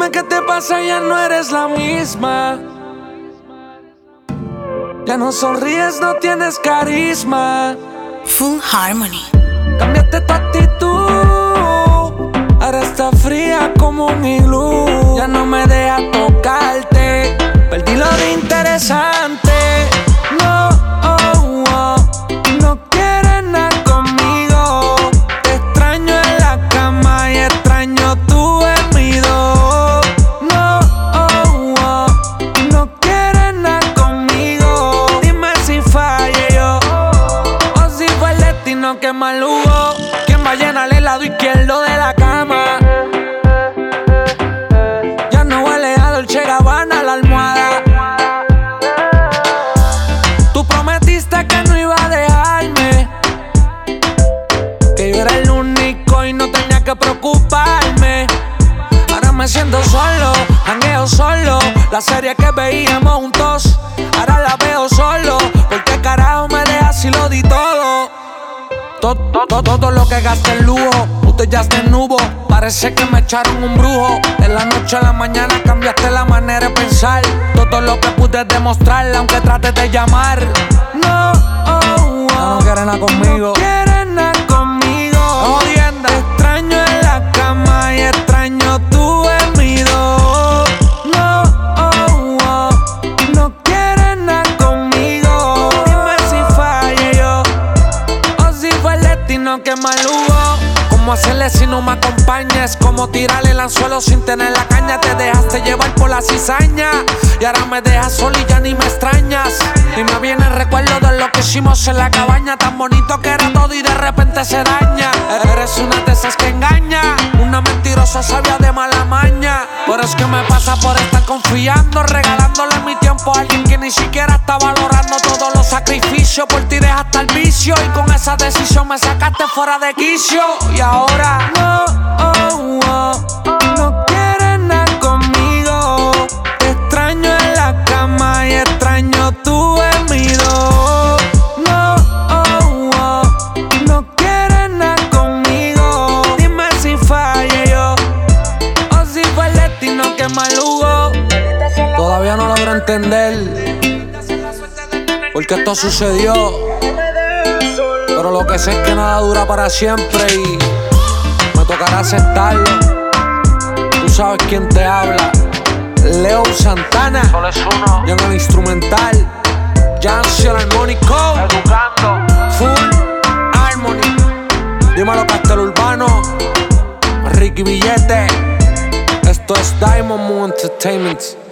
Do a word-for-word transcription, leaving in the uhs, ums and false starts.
Dime qué te pasa, ya no eres la misma. Ya no sonríes, no tienes carisma. Full Harmony. Cambiaste tu actitud, ahora está fría como un iglú. Ya no me deja tocarte, perdí lo de interesante. No, oh, oh, no quieres nada conmigo. Te extraño en la cama y extraño tu gemido. No, oh, oh, no quieres nada conmigo. Dime si fallé yo o si fue el destino que mal hubo. ¿Quién va a llenar el lado izquierdo de la cama? Ya no huele a Dolce Gabbana la almohada. Tú prometiste que no iba a dejarme, que yo era el único y no tenía que preocuparme. Ahora me siento solo, jangueo solo. La serie que veíamos juntos, ahora la veo solo. ¿Por qué carajo me dejas si lo di todo? Todo, todo, todo lo que gasté en lujo, usted ya está en nubo. Parece que me echaron un brujo. De la noche a la mañana cambiaste la manera de pensar. Todo lo que pude demostrar, aunque trates de llamar. No, oh, oh, no, no quieres nada conmigo. No quieres nada conmigo. Jodiendo. Te extraño en la cama y extraño tu gemido. No, oh, oh, no quieres nada conmigo. Dime si fallé yo o si fue el destino que mal hubo. ¿Cómo hacerle si no me acompañas? ¿Cómo tirarle el anzuelo sin tener la caña? Te dejaste llevar por la cizaña y ahora me dejas solo y ya ni me extrañas. Y me viene el recuerdo de lo que hicimos en la cabaña. Tan bonito que era todo y de repente se daña. Eres una de esas que engaña, una mentirosa sabia de mala maña. Por eso es que me pasa por estar confiando, regalándole mi tiempo a alguien que ni siquiera está valorando todos los sacrificios. Por ti dejaste el vicio y con esa decisión me sacaste fuera de quicio. Y ahora no, oh, oh, no quieres nada conmigo. Te extraño en la cama y extraño tu gemido. No, oh, oh, no quieres nada conmigo. Dime si fallé yo o si fue el destino que mal hubo. Todavía no logro entender por qué esto sucedió, pero lo que sé es que nada dura para siempre y me tocará aceptarlo. Tú sabes quién te habla, Leo Santana. Solo es uno. Y en el instrumental, Jancy el armónico. Educando. Full Harmony. Dímelo, Castel Urbano, Ricky Billete. Esto es Diamond Moon Entertainment.